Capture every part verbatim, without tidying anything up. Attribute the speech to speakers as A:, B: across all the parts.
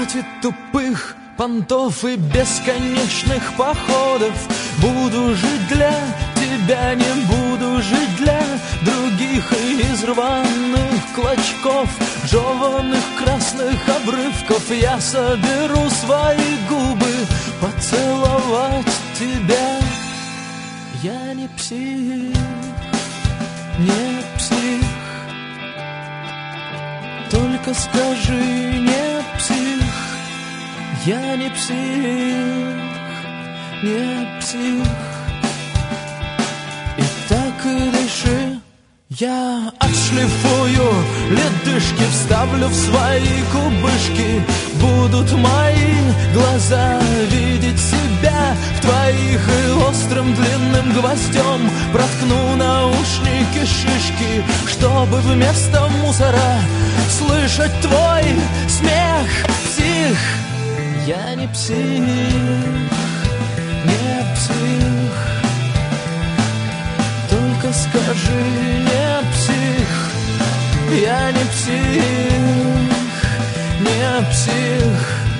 A: Хватит тупых понтов и бесконечных походов. Буду жить для тебя, не буду жить для других. И из рваных клочков, жеванных красных обрывков я соберу свои губы поцеловать тебя. Я не псих, не псих. Только скажи, не псих. Я не псих, не псих. И так и дыши. Я отшлифую ледышки, вставлю в свои кубышки. Будут мои глаза видеть себя в твоих, и острым длинным гвоздем проткну наушники шишки, чтобы вместо мусора слышать твой смех. Псих, я не псих, не псих. Только скажи, не псих. Я не псих, не псих.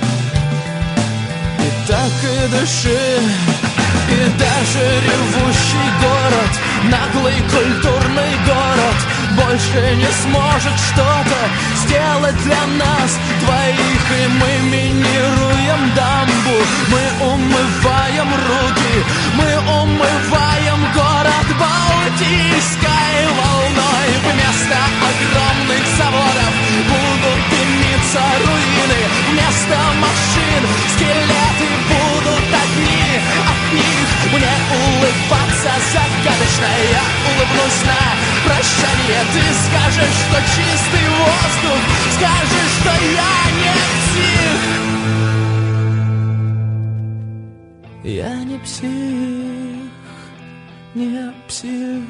A: И так и дыши. И даже ревущий город, наглый культурный город, больше не сможет что-то сделать для нас двоих. И мы минируем дамбу, мы умываем руки, мы умываем город Балтийской волной. Вместо огромных заводов будут дымиться руины, вместо машин скелеты будут одни. От них мне улыбаться загадочно, я улыбнусь на прощание. Ты скажешь, что чистый воздух, скажешь, что я не псих. Я не псих, не псих.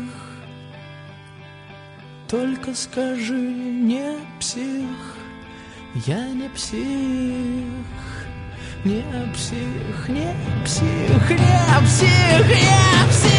A: Только скажи, не псих. Я не псих, не псих, не псих, не псих, не псих.